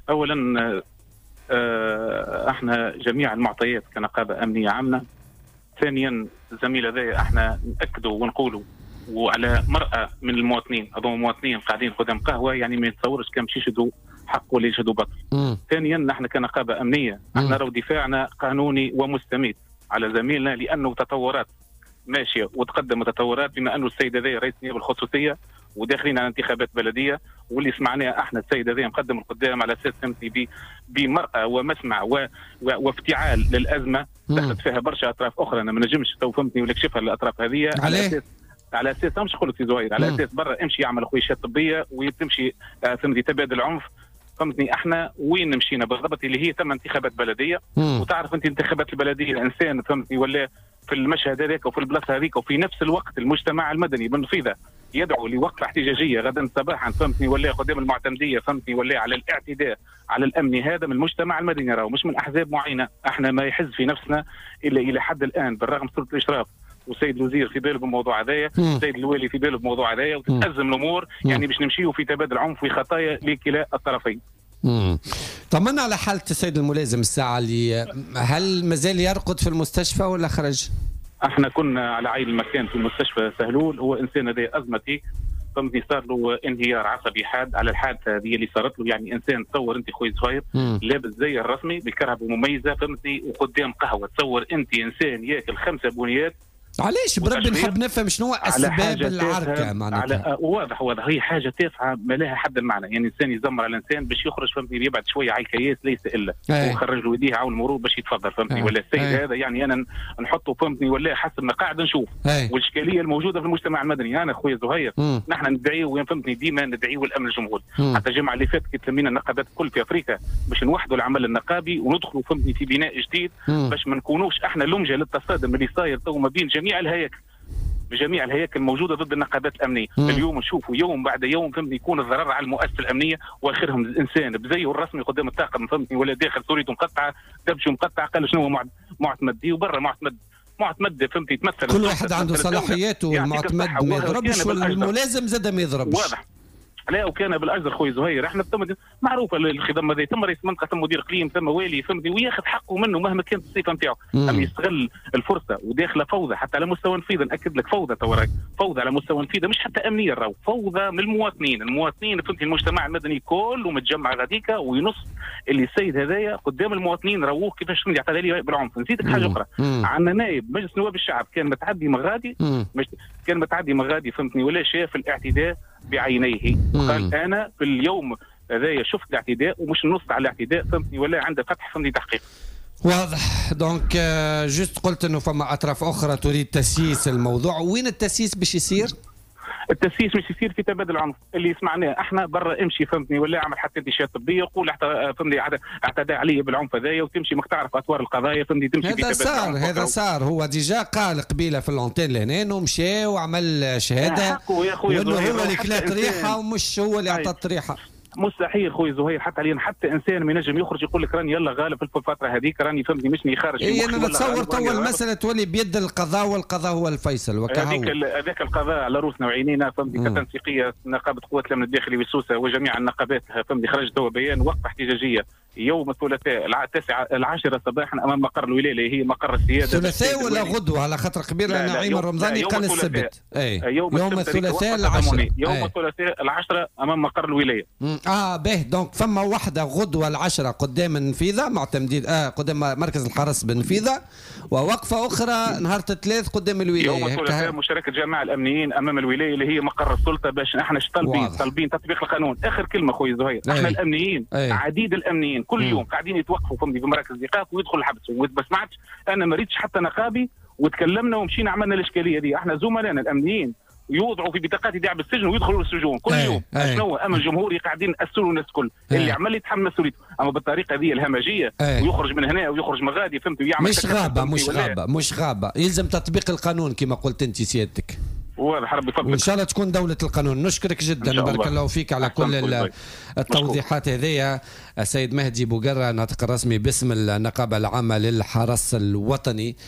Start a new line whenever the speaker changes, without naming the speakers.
اولا احنا جميع المعطيات كنقابه امنيه عامه. ثانيا الزميل هذا احنا ناكدوا ونقولوا وعلى مرأة من المواطنين، هذو مواطنين قاعدين قدام قهوه، يعني ما يتصورش كان باش يشهدوا حق ولا يشهدوا بطل. ثانيا نحن كنقابه امنيه احنا راهو دفاعنا قانوني ومستميت على زميلنا، لانه تطورات ماشيه وتقدم تطورات، بما انه السيد هذا رئيس النيابه الخصوصيه وداخلين على انتخابات بلديه، واللي سمعناه احنا السيد هذا مقدم القدام على اساس فهمتي بمرأة ومسمع وافتعال للازمه دخلت فيها برشا اطراف اخرى. انا ما نجمش تو فهمتني ولا كشفها الاطراف هذه على اساس مش نقول سي زهير، على اساس برا امشي يعمل خويشات طبيه وتمشي فهمتي تبادل عنف. فهمتني احنا وين مشينا بالضبط؟ اللي هي تم انتخابات بلديه، وتعرف انت انتخابات البلديه الانسان فهمتني ولا في المشهد هذاك وفي البلاصه هذيك، وفي نفس الوقت المجتمع المدني بالنفيذه يدعو لوقفه احتجاجيه غدا صباحا فهمتني ولا قدام المعتمديه فهمتني ولا على الاعتداء على الامن هذا من المجتمع المدني، راهو مش من احزاب معينه. احنا ما يحز في نفسنا الا الى حد الان بالرغم من سلطه الاشراف والسيد الوزير في باله بالموضوع هذايا، السيد الوالي في باله بالموضوع هذايا، وتتأزم الامور يعني باش نمشيو في تبادل عنف وخطايا لكلا الطرفين.
طمنا على حالة السيد الملازم الساعة اللي هل مازال يرقد في المستشفى ولا خرج؟
احنا كنا على عين المكان في المستشفى سهلول. هو انسان هذا ازمتي فهمتني صار له انهيار عصبي حاد على الحادثه هذه اللي صارت له. يعني انسان تصور انت خويا صغير لابس زي الرسمي بكرهبه مميزه فهمتني وقدام قهوه، تصور انت انسان ياكل 5 بنيات.
علاش بربي نحب نفهم شنو اسباب العركه معناتها؟
واضح هي حاجه تافهه ما لها حد المعنى. يعني الانسان يزمر على الانسان باش يخرج فهمتني يبعد شويه على الكياس ليس الا وخرج له يديه عون المرور باش يتفضل فهمتني ولا السيد هذا يعني انا نحطه فهمتني ولا حسب ما قاعد نشوف والاشكاليه الموجوده في المجتمع المدني. انا خويا زهير نحن ندعيو فهمتني ديما ندعيو الامن الجمهوري. حتى الجمعه اللي فاتت كي تلمينا النقابات الكل في افريقيا باش نوحدوا العمل النقابي وندخلوا فهمتني في بناء جديد باش ما نكونوش احنا لمجه للتصادم اللي صاير تو ما بين جميع الهياكل بجميع الهياكل الموجوده ضد النقابات الامنيه. اليوم نشوفوا يوم بعد يوم فهمتني يكون الضرر على المؤسسه الامنيه، واخرهم الانسان بزيه الرسمي قدام الطاقم فهمتني ولا داخل صورته مقطعه دبشه مقطع قال شنو هو معتمد وبرا معتمد فهمتي يتمثل
كل واحد عنده صلاحياته والمعتمد ما يضربش والملازم زاد ما يضربش.
واضح لا وكان بالاجر خويا زهير. احنا معروفه الخدمه هذه تم رئيس منطقه تم مدير اقليم تم والي فهمتني وياخذ حقه منه مهما كانت الصفه نتاعو. اما يستغل الفرصه وداخله فوضى حتى على مستوى النفيذه. ناكد لك فوضى توراك فوضى على مستوى النفيذه مش حتى امنيه، راهو فوضى من المواطنين فهمتي المجتمع المدني كله متجمع غاديك وينص اللي السيد هذايا قدام المواطنين راهوه كيفاش فهمتي يعطي لي بالعنف. نسيتك حاجه اخرى، عندنا نائب مجلس نواب الشعب كان متعدي مغادي فهمتني ولا شاف الاعتداء بعينيه. قال انا في اليوم هذايا شفت الاعتداء ومش نص على الاعتداء فهمتني ولا عنده فتح فهمتني تحقيق.
واضح. دونك جست قلت انه فما اطراف اخرى تريد تسييس الموضوع. وين التسييس باش يصير؟
التسييس مش يصير في تبادل عنف اللي سمعناه احنا برا. امشي فهمتني ولا اعمل حتى انتشارات طبيه وقول فهمتني اعتدى علي بالعنف هذايا وتمشي ما تعرف اطوار القضايا فهمتني تمشي في تبادل
هذا صار هو ديجا قال قبيله في اللونتين لهنا ومشى وعمل شهاده وانه هو اللي كلا طريحه ومش هو اللي اعطى الطريحه.
مستحيل خويا زهير حتى علينا حتى انسان ما ينجم يخرج يقول لك راني يلا غالب في الفتره هذيك راني فهمتني مشني خارج.
انا نتصور تو المساله تولي بيد القضاء والقضاء هو الفيصل
هذاك القضاء على روسنا وعينينا فهمتني. كتنسيقيه نقابه قوات الامن الداخلي وسوسه وجميع النقابات فهمتني خرج توا بيان وقفه احتجاجيه يوم الثلاثاء 10 صباحا امام مقر الولايه اللي هي مقر السياده.
ثلاثاء ولا غدوه على خاطر قبيل نعيم الرمضاني قال السبت.
يوم الثلاثاء 10 امام مقر الولايه.
باهي دونك فما وحده غدوه 10 قدام النفيذه مع تمديد قدام مركز الحرس بالنفيذه، ووقفه اخرى نهار الثلاث قدام الولايه.
يوم الثلاثاء مشاركه جماعه الامنيين امام الولايه اللي هي مقر السلطه باش احنا طالبين تطبيق القانون. اخر كلمه خويا زهير احنا الامنيين عديد الامنيين كل يوم قاعدين يتوقفوا فهمتني في مراكز الايقاف ويدخلوا الحبس. وما سمعتش انا ما ريتش حتى نقابي وتكلمنا ومشينا عملنا الاشكاليه دي. احنا زملائنا الامنيين يوضعوا في بطاقات يدعى بالسجن ويدخلوا السجون كل يوم. شنو امن الجمهوري قاعدين ياسروا الناس الكل اللي عمل يتحمل مسؤوليته. اما بالطريقه هذه الهمجيه ويخرج من هنا ويخرج من غادي فهمت ويعمل
مش غابه يلزم تطبيق القانون كما قلت انت سيادتك.
واضح ربي يفضلك.
وان شاء الله تكون دولة القانون. نشكرك جدا بارك الله فيك على كل التوضيحات هذه. السيد مهدي بوقرة ناطق الرسمي باسم النقابة العامة للحرس الوطني.